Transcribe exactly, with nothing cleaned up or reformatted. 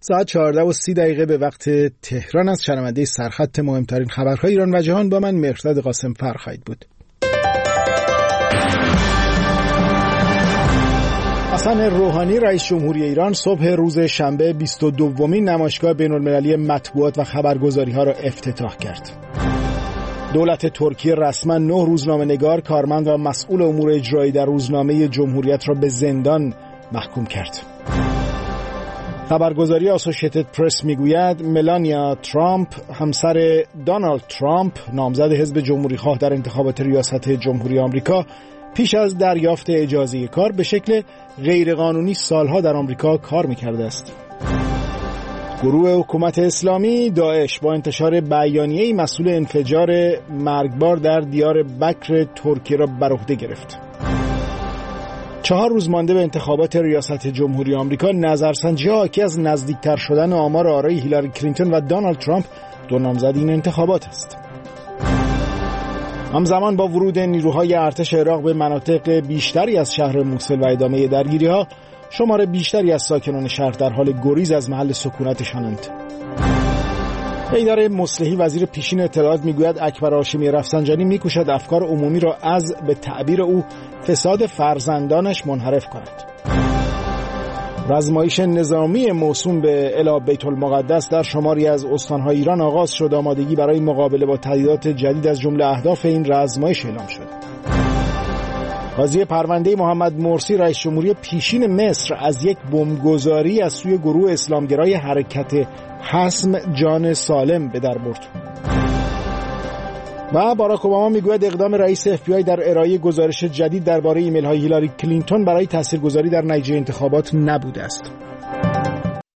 ساعت چهارده و سی دقیقه به وقت تهران از شنونده سرخط مهمترین خبرهای ایران و جهان با من مهرداد قاسم فر خواهید بود. حسن روحانی رئیس جمهوری ایران صبح روز شنبه بیست و دومین نمایشگاه بین‌المللی مطبوعات و خبرگزاری‌ها را افتتاح کرد. دولت ترکیه رسما نه روزنامه‌نگار، کارمند و مسئول امور اجرایی در روزنامه جمهوریت را به زندان محکوم کرد. خبرگزاری آسوشیتد پرس میگوید ملانیا ترامپ، همسر دونالد ترامپ نامزد حزب جمهوری خواه در انتخابات ریاست جمهوری آمریکا، پیش از دریافت اجازه کار به شکل غیرقانونی سالها در آمریکا کار میکرده است. گروه حکومت اسلامی داعش با انتشار بیانیه‌ای مسئول انفجار مرگبار در دیار بکر ترکیه را بر عهده گرفت. چهار روز مانده به انتخابات ریاست جمهوری آمریکا، نظرسنجی‌ها حاکی از نزدیکتر شدن آمار آرای هیلاری کلینتون و دونالد ترامپ، دو نامزد این انتخابات است. همزمان با ورود نیروهای ارتش عراق به مناطق بیشتری از شهر موسل و ادامه درگیری‌ها، شمار بیشتری از ساکنان شهر در حال گریز از محل سکونتشانند. حیدر مصلحی وزیر پیشین اطلاعات میگوید اکبر هاشمی رفسنجانی میکوشد افکار عمومی را از به تعبیر او فساد فرزندانش منحرف کند. رزمایش نظامی موسوم به الی بیت المقدس در شماری از استانهای ایران آغاز شد. آمادگی برای مقابله با تهدیدات جدید از جمله اهداف این رزمایش اعلام شد. قاضی پرونده محمد مرسی رئیس جمهوری پیشین مصر از یک بمبگذاری از سوی گروه اسلامگرای حرکت حسم جان سالم به در برد. و باراک اوباما میگوید اقدام رئیس اف بی آی در ارائه گزارش جدید درباره ایمیل های هیلاری کلینتون برای تاثیرگذاری در نتیجه انتخابات نبوده است.